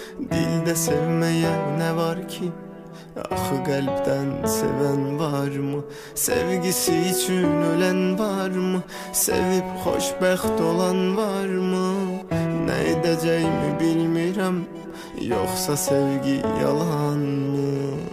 Dildə sevməyə nə var ki? Axı qəlbdən sevən varmı? Sevgisi üçün ölən varmı? Sevib xoşbəxt olan varmı? Nə edəcəyimi bilmirəm, yoxsa sevgi yalanmı?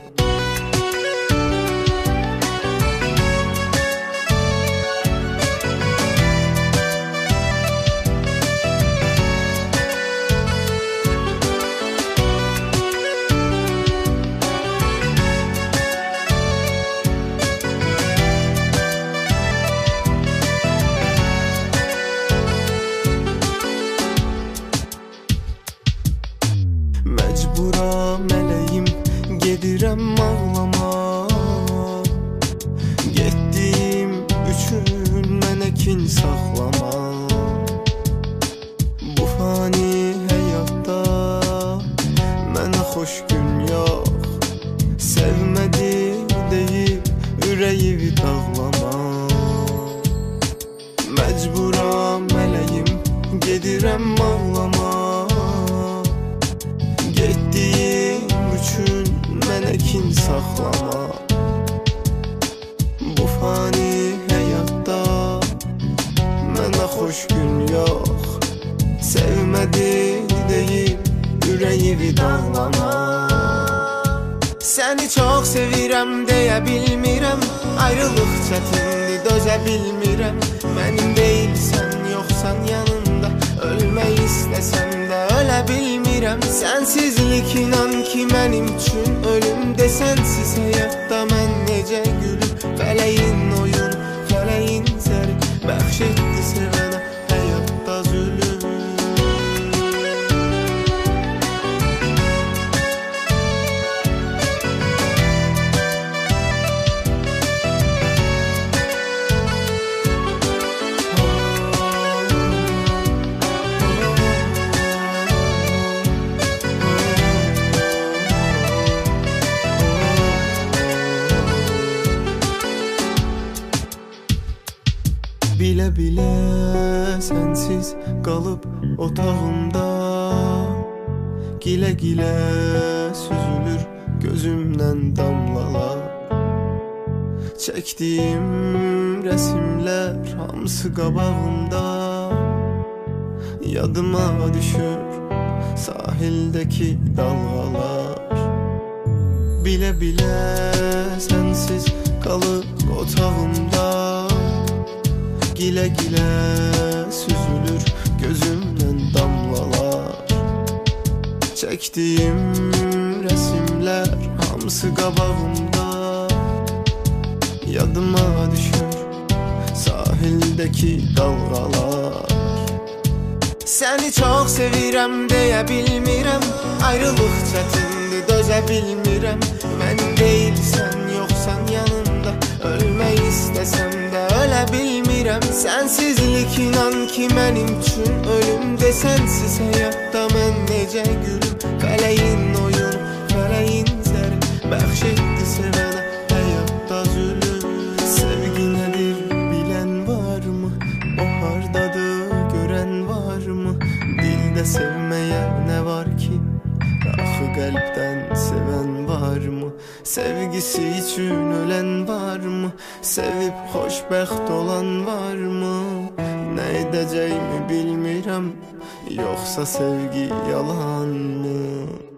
Məcburam mələyim, gedirəm ağlama. Getdiyim üçün mənə kin saxlama. Bu fani həyatda mənə xoş gün yox. Sevmədi deyib ürəyimi dağlama. Məcburam mələyim, gedirəm ağlama. Getdiyim üçün mənə kin saxlama. Bu fani həyatda mənə xoş gün yox. Sevmədi deyib ürəyimi dağlama. Səni çox sevirəm deyə bilmirəm, ayrılıq çətindir dözə bilmirəm. Mənim deyilsən, yoxsan yanımda, ölmək istəsəm də ölə bilmirəm. Sənsizlik inan ki mənim üçün ölümdə, sənsiz həyatda mən necə gülüm. Fələyin oyun, fələyin zəri bəxş etdi sevənə həyatda zülüm. Bilə-bilə sənsiz qalıb otağımda, gilə-gilə süzülür gözümdən damlalar. Çəkdiyim rəsimlər hamısı qabağımda, yadıma düşür sahildəki dalğalar. Bilə-bilə sənsiz qalıb otağımda, gilə-gilə süzülür gözümdən damlalar. Çəkdiyim rəsimlər hamısı qabağımda, yadıma düşür sahildəki dalğalar. Səni çox sevirəm deyə bilmirəm, ayrılıq çətindir dözə bilmirəm. Mənim deyilsən, yoxsan yanımda, ölmək istəsəm də ölə bilmirəm. Sənsizlik inan ki mənim üçün ölümdə, sənsiz həyatda mən necə gülüm. Fələyin oyun, fələyin zəri bəxş etdi sevənə həyatda zülüm. Sevgi nədir bilən varmı? O hardadır görən varmı? Dildə sevməyə nə var ki? Axı qəlbdən sevən varmı? Sevgisi üçün ölən varmı? Sevib xoşbəxt olan varmı? Nə edəcəyimi bilmirəm, yoxsa sevgi yalanmı?